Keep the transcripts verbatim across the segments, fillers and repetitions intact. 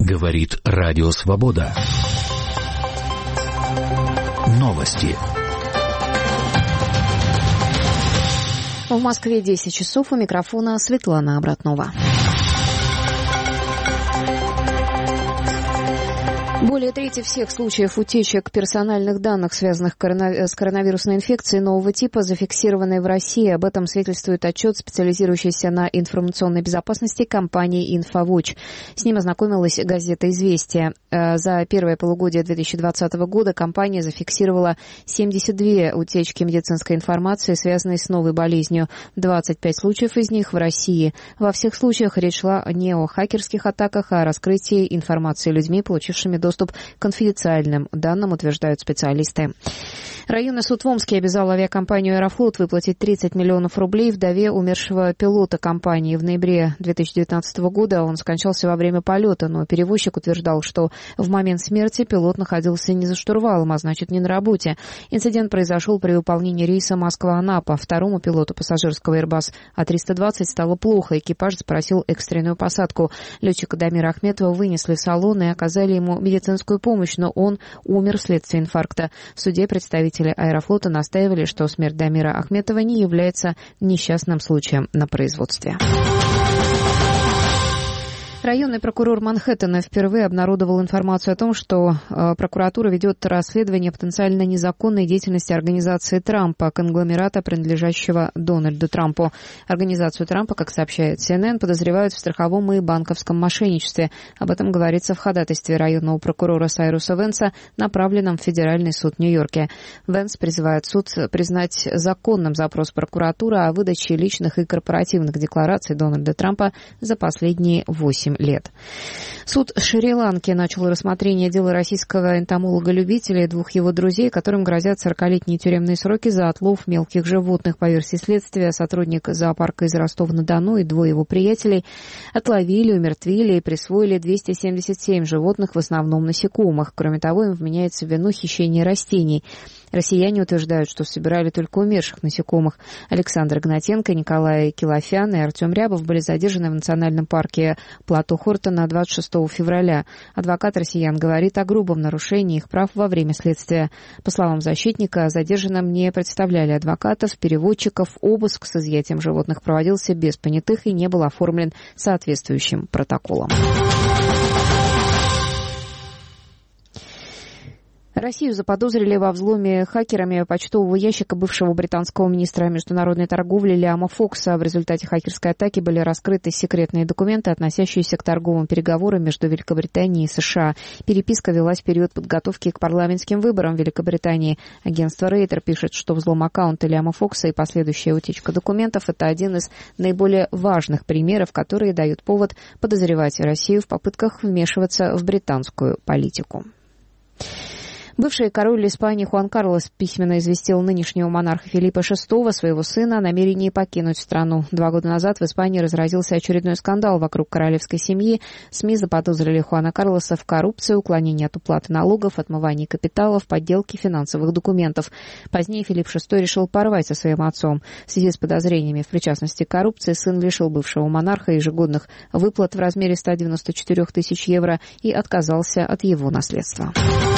Говорит Радио Свобода. Новости. В Москве десять часов, у микрофона Светлана Обратнова. Более трети всех случаев утечек персональных данных, связанных с коронавирусной инфекцией нового типа, зафиксированы в России. Об этом свидетельствует отчет, специализирующийся на информационной безопасности компании «Инфовотч». С ним ознакомилась газета «Известия». За первое полугодие две тысячи двадцатого года компания зафиксировала семьдесят две утечки медицинской информации, связанной с новой болезнью. двадцать пять случаев из них в России. Во всех случаях речь шла не о хакерских атаках, а о раскрытии информации людьми, получившими доступ Доступ к конфиденциальным данным, утверждают специалисты. Районный суд в Омске обязал авиакомпанию «Аэрофлот» выплатить тридцать миллионов рублей вдове умершего пилота компании. В ноябре две тысячи девятнадцатого года он скончался во время полета, но перевозчик утверждал, что в момент смерти пилот находился не за штурвалом, а значит не на работе. Инцидент произошел при выполнении рейса Москва-Анапа. Второму пилоту пассажирского Airbus А триста двадцать стало плохо. Экипаж запросил экстренную посадку. Летчика Дамира Ахметова вынесли в салон и оказали ему медицинскую помощь, но он умер вследствие инфаркта. В суде представители «Аэрофлота» настаивали, что смерть Дамира Ахметова не является несчастным случаем на производстве. Районный прокурор Манхэттена впервые обнародовал информацию о том, что э, прокуратура ведет расследование потенциально незаконной деятельности организации Трампа, конгломерата, принадлежащего Дональду Трампу. Организацию Трампа, как сообщает Си Эн Эн, подозревают в страховом и банковском мошенничестве. Об этом говорится в ходатайстве районного прокурора Сайруса Венса, направленном в Федеральный суд в Нью-Йорке. Венс призывает суд признать законным запрос прокуратуры о выдаче личных и корпоративных деклараций Дональда Трампа за последние восемь лет. Суд Шри-Ланки начал рассмотрение дела российского энтомолога-любителя и двух его друзей, которым грозят сорокалетние тюремные сроки за отлов мелких животных. По версии следствия, сотрудник зоопарка из Ростова-на-Дону и двое его приятелей отловили, умертвили и присвоили двести семьдесят семь животных, в основном насекомых. Кроме того, им вменяется в вину хищение растений. Россияне утверждают, что собирали только умерших насекомых. Александр Гнатенко, Николай Килофян и Артем Рябов были задержаны в национальном парке Плато-Хортона двадцать шестого февраля. Адвокат россиян говорит о грубом нарушении их прав во время следствия. По словам защитника, задержанным не представляли адвокатов, переводчиков. Обыск с изъятием животных проводился без понятых и не был оформлен соответствующим протоколом. Россию заподозрили во взломе хакерами почтового ящика бывшего британского министра международной торговли Лиама Фокса. В результате хакерской атаки были раскрыты секретные документы, относящиеся к торговым переговорам между Великобританией и США. Переписка велась в период подготовки к парламентским выборам в Великобритании. Агентство Рейтер пишет, что взлом аккаунта Лиама Фокса и последующая утечка документов – это один из наиболее важных примеров, которые дают повод подозревать Россию в попытках вмешиваться в британскую политику. Бывший король Испании Хуан Карлос письменно известил нынешнего монарха Филиппа шестого, своего сына, о намерении покинуть страну. Два года назад в Испании разразился очередной скандал вокруг королевской семьи. СМИ заподозрили Хуана Карлоса в коррупции, уклонении от уплаты налогов, отмывании капиталов, подделке финансовых документов. Позднее Филипп шестой решил порвать со своим отцом. В связи с подозрениями в причастности к коррупции сын лишил бывшего монарха ежегодных выплат в размере ста девяноста четырёх тысяч евро и отказался от его наследства.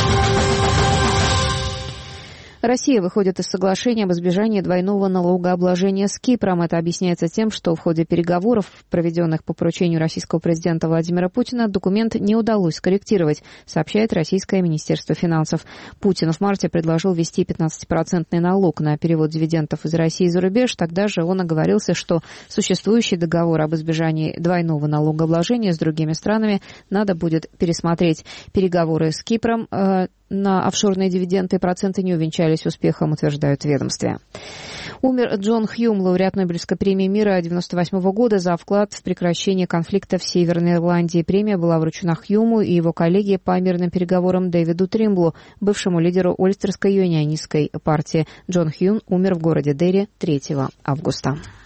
Россия выходит из соглашения об избежании двойного налогообложения с Кипром. Это объясняется тем, что в ходе переговоров, проведенных по поручению российского президента Владимира Путина, документ не удалось скорректировать, сообщает Российское Министерство финансов. Путин в марте предложил ввести пятнадцатипроцентный налог на перевод дивидендов из России за рубеж. Тогда же он оговорился, что существующий договор об избежании двойного налогообложения с другими странами надо будет пересмотреть. Переговоры с Кипром э, на офшорные дивиденды и проценты не увенчались успехом, утверждают в ведомстве. Умер Джон Хьюм, лауреат Нобелевской премии мира девяносто восьмого года за вклад в прекращение конфликта в Северной Ирландии. Премия была вручена Хьюму и его коллеге по мирным переговорам Дэвиду Тримблу, бывшему лидеру Ольстерской юнионистской партии. Джон Хьюм умер в городе Дерри третьего августа.